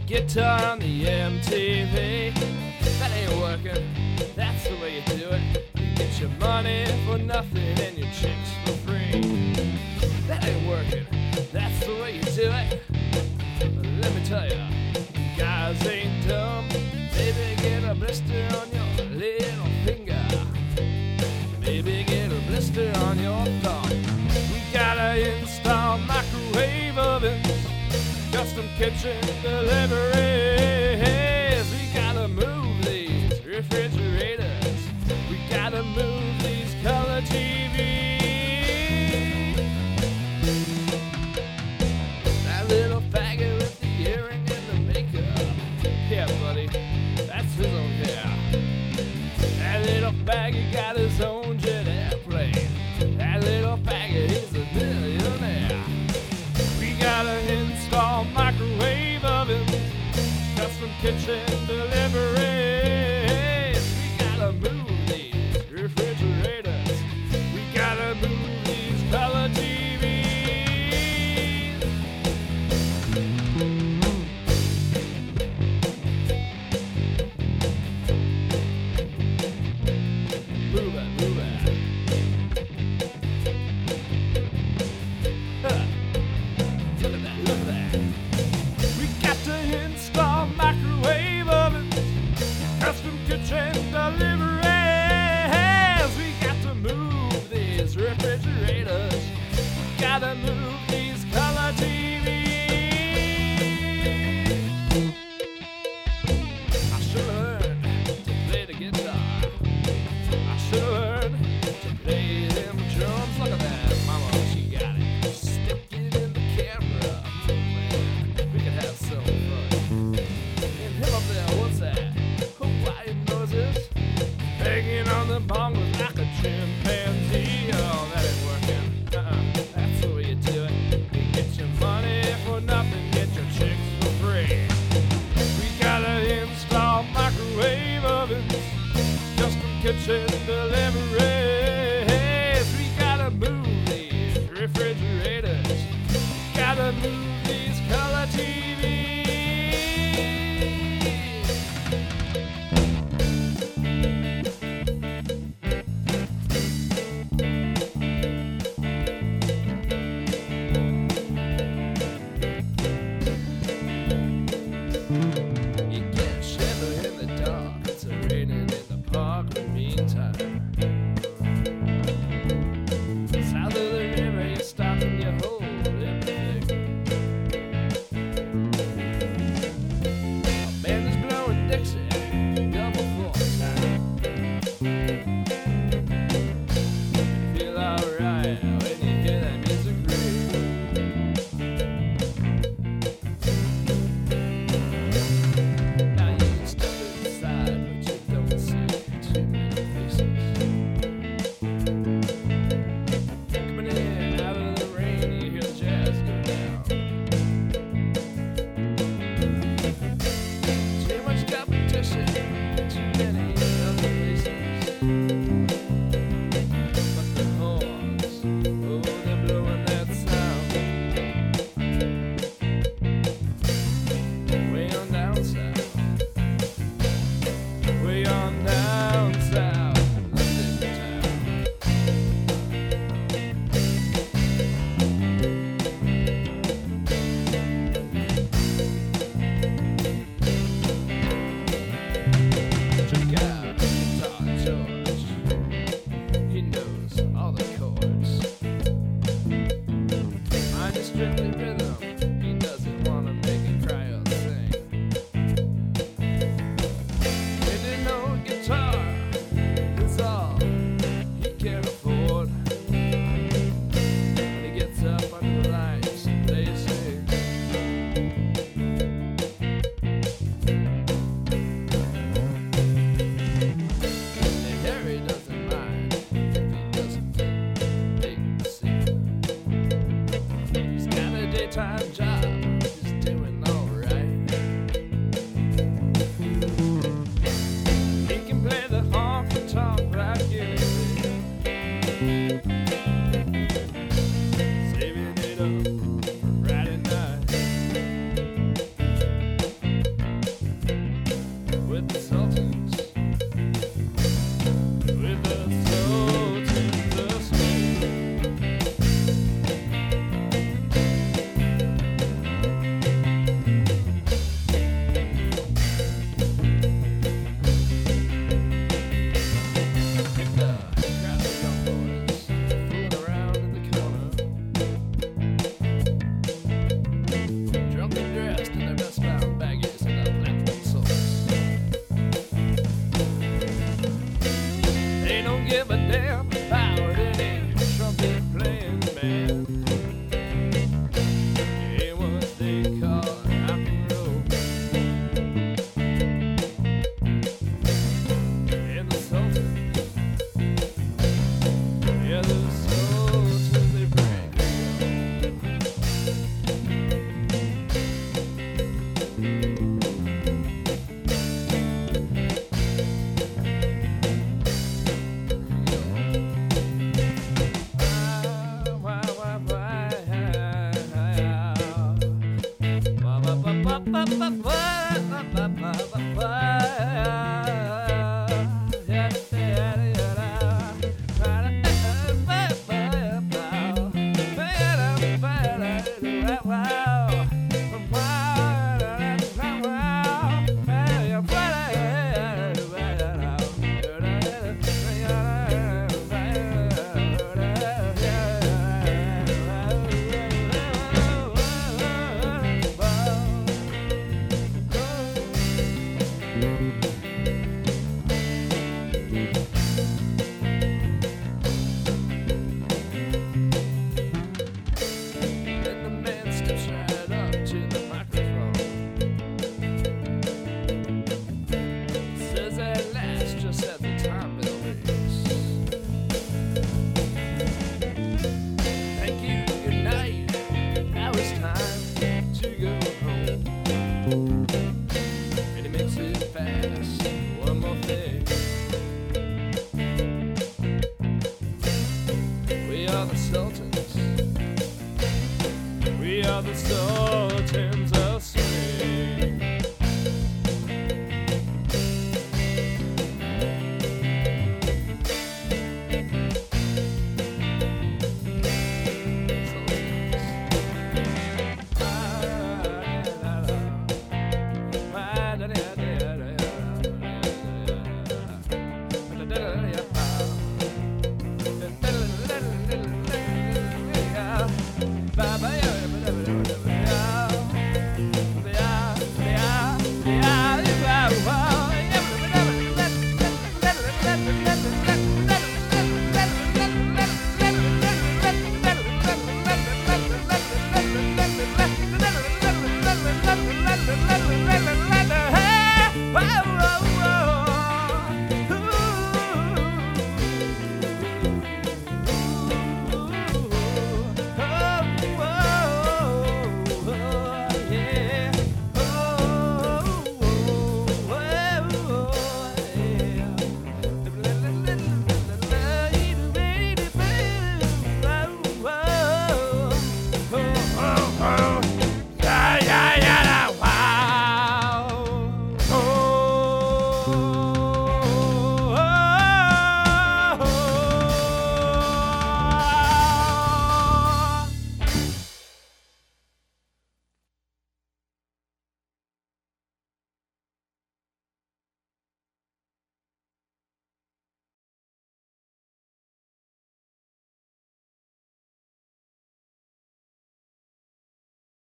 guitar on the MTV. That ain't working, that's the way you do it. You get your money for nothing and your chicks for free. That ain't working, that's the way you do it. Let me tell ya, you guys ain't dumb. Maybe get a blister on your little finger. Maybe get a blister on your thumb. We gotta install microwave ovens, custom kitchen deliveries. We gotta move these refrigerators. We gotta move these color TVs. That little faggot with the earring and the makeup. Yeah, buddy, that's his own hair. That little faggot got his own jet airplane. That little faggot is a millionaire. We gotta install microwave ovens, custom kitchen deliveries. We gotta move these refrigerators. We gotta move these color TVs. Move it, move it. Huh. Look at that, look at that. We got to install microwave ovens, custom kitchen deliveries. We got to move these refrigerators. Gotta move these color TVs. I should learn to play the guitar. I should learn to play them drums. Look at that, mama, she got it. Stick it in the camera. Man, we could have some fun. And him up there, what's that? Hawaiian noses hanging on the bongos like a chimpanzee. Oh, that ain't working. That's the way you do it. You get your money for nothing, get your chicks for free. We gotta install microwave ovens, custom kitchen deliveries. We gotta move these refrigerators. Gotta move these color TVs. You get shiver in the dark. It's raining in the park in the meantime. South of the river, you stop and you hold everything. A band is blowing Dixie, double full time. Feel alright when you hear that music ring. Now you can step inside, but you don't see too many faces. Coming in out of the rain, you hear the jazz go down. Too much competition, too many other places. But the horns, oh, The sultans of swing. Oh